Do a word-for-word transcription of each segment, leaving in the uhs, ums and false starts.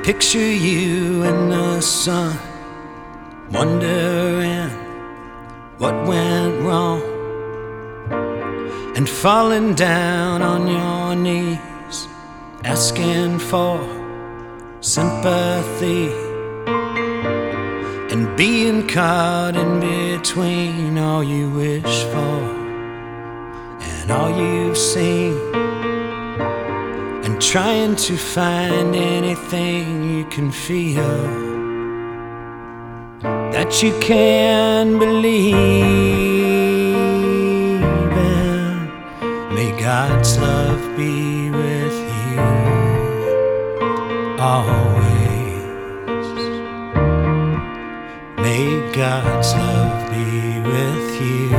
picture you in the sun, wondering what went wrong, and falling down on your knees, asking for sympathy, and being caught in between all you wish for and all you've seen, and trying to find anything you can feel that you can believe in. May God's love be with you always. May God's love be with you.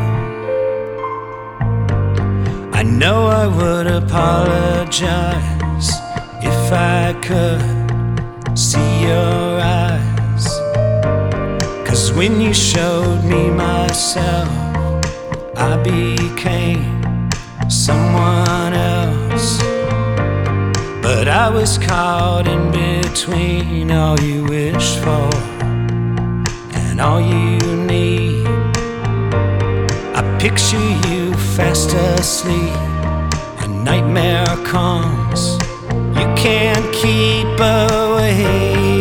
I know I would apologize if I could see your eyes, 'cause when you showed me myself, I became someone else. But I was caught in between all you wish for and all you need. I picture you fast asleep, a nightmare comes, you can't keep away.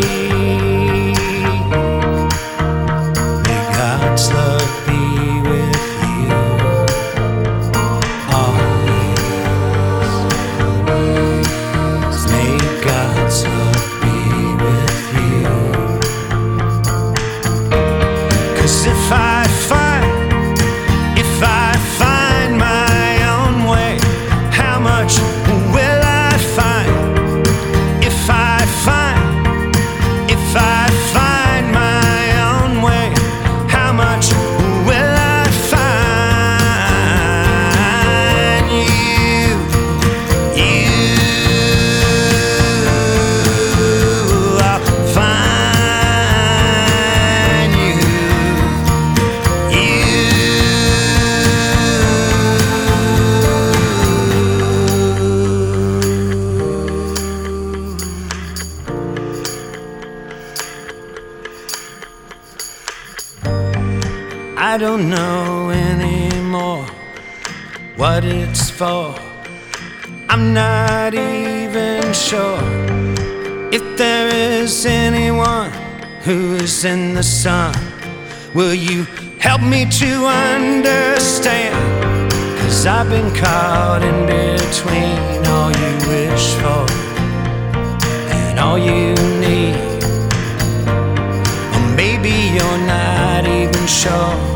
May God's love be with you always. May God's love be with you. 'Cause if I find If I find my own way, how much will I find? If I find, if I find my own way, how much will I find? You, you, I'll find you, you. I don't know anymore what it's for. I'm not even sure if there is anyone who is in the sun. Will you help me to understand? 'Cause I've been caught in between all you wish for and all you need. Or maybe you're not even sure